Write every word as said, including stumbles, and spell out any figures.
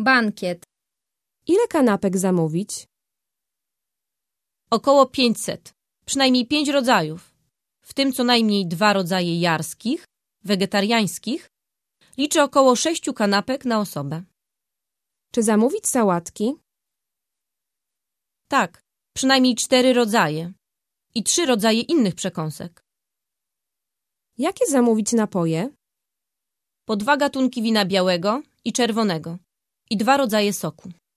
Bankiet. Ile kanapek zamówić? Około pięćset. Przynajmniej pięć rodzajów. W tym co najmniej dwa rodzaje jarskich, wegetariańskich. Liczę około sześciu kanapek na osobę. Czy zamówić sałatki? Tak, przynajmniej cztery rodzaje. I trzy rodzaje innych przekąsek. Jakie zamówić napoje? Po dwa gatunki wina białego i czerwonego. I dwa rodzaje soku.